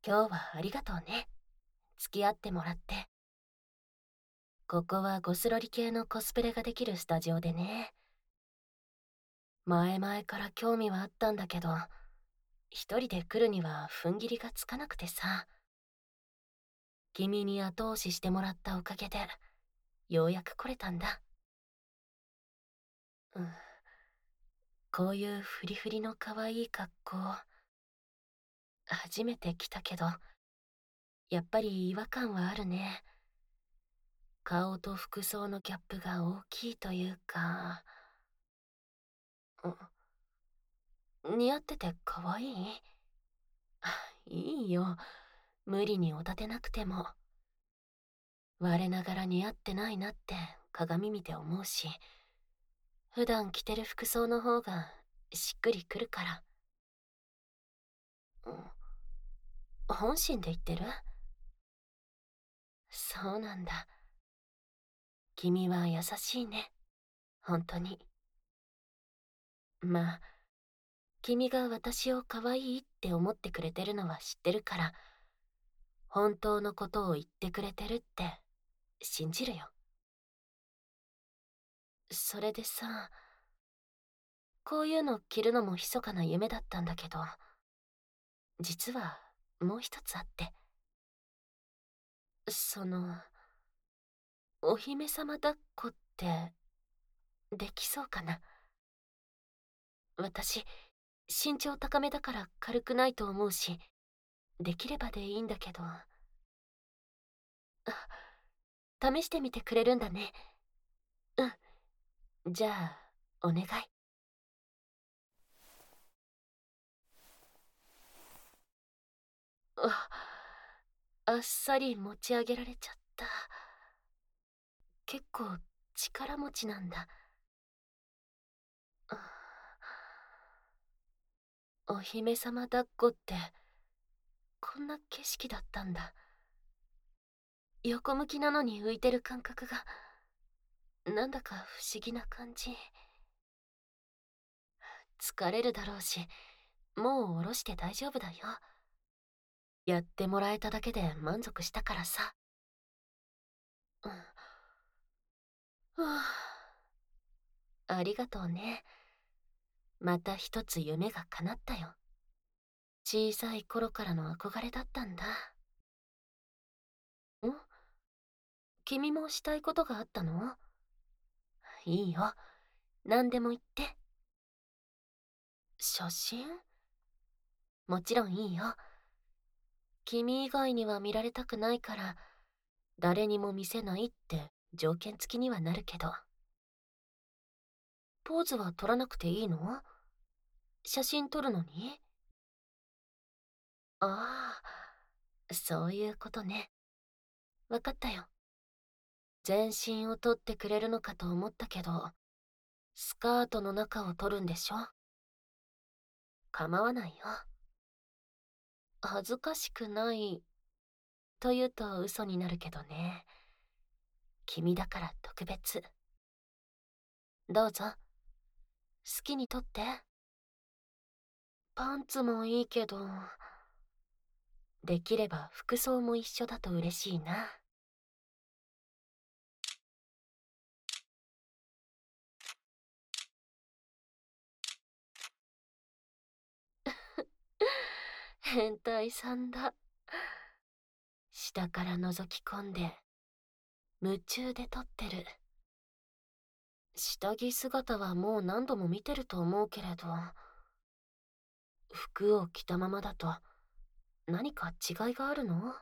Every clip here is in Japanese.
今日はありがとうね。付き合ってもらって。ここはゴスロリ系のコスプレができるスタジオでね。前々から興味はあったんだけど、一人で来るには踏ん切りがつかなくてさ。君に後押ししてもらったおかげで、ようやく来れたんだ。うん。こういうフリフリの可愛い格好、初めて来たけど、やっぱり違和感はあるね。顔と服装のギャップが大きいというか、似合ってて可愛い？いいよ。無理におだてなくても。我ながら似合ってないなって鏡見て思うし、普段着てる服装の方がしっくりくるから。うん、本心で言ってる？そうなんだ。君は優しいね。本当に。まあ、君が私を可愛いって思ってくれてるのは知ってるから、本当のことを言ってくれてるって信じるよ。それでさ、こういうの着るのも密かな夢だったんだけど、実はもう一つあって、お姫様抱っこってできそうかな？私、身長高めだから軽くないと思うし、できればでいいんだけど。試してみてくれるんだね。じゃあ、お願い。あ、あっさり持ち上げられちゃった。結構力持ちなんだ。お姫様抱っこってこんな景色だったんだ。横向きなのに浮いてる感覚がなんだか不思議な感じ。疲れるだろうし、もう下ろして大丈夫だよ。やってもらえただけで満足したからさ。うん。はあ、ありがとうね。また一つ夢が叶ったよ。小さい頃からの憧れだったんだ。ん？君もしたいことがあったの？いいよ。何でも言って。写真？もちろんいいよ。君以外には見られたくないから、誰にも見せないって条件付きにはなるけど。ポーズは撮らなくていいの？写真撮るのに？ああ、そういうことね。わかったよ。全身を撮ってくれるのかと思ったけど、スカートの中を撮るんでしょ？構わないよ。恥ずかしくないと言うと嘘になるけどね。君だから特別。どうぞ。好きに撮って。パンツもいいけど、できれば服装も一緒だと嬉しいな。変態さんだ。下から覗き込んで、夢中で撮ってる。下着姿はもう何度も見てると思うけれど、服を着たままだと何か違いがあるの？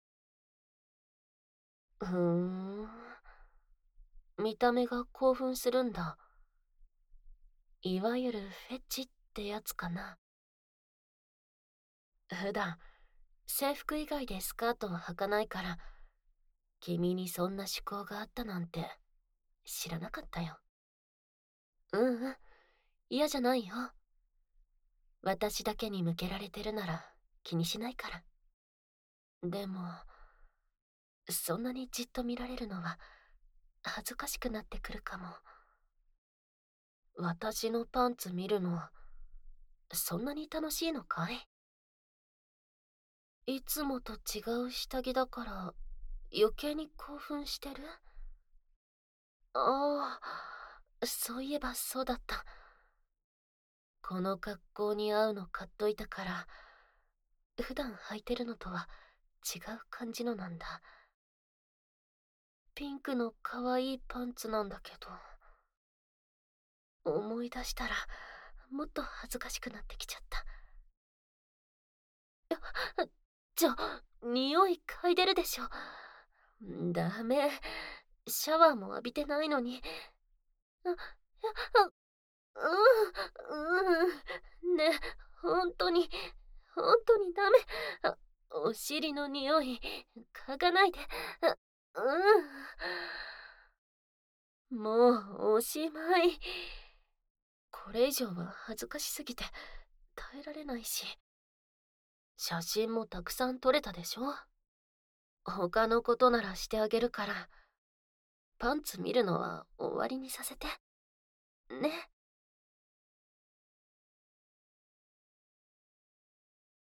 ふーん。見た目が興奮するんだ。いわゆるフェチってやつかな。普段、制服以外でスカートを履かないから、君にそんな思考があったなんて知らなかったよ。うんうん、嫌じゃないよ。私だけに向けられてるなら気にしないから。でも、そんなにじっと見られるのは恥ずかしくなってくるかも。私のパンツ見るの、そんなに楽しいのかい？ いつもと違う下着だから余計に興奮してる？ああ、そういえばそうだった。この格好に合うの買っといたから、普段履いてるのとは違う感じのなんだ。ピンクの可愛いパンツなんだけど、思い出したらもっと恥ずかしくなってきちゃった。じゃあ、匂い嗅いでるでしょ。ダメ。シャワーも浴びてないのに。あ、あ、ね、本当に、本当にダメ。あ、お尻の匂い、嗅がないで。あ、もうおしまい。これ以上は恥ずかしすぎて耐えられないし、写真もたくさん撮れたでしょ。他のことならしてあげるから、パンツ見るのは終わりにさせて。ね。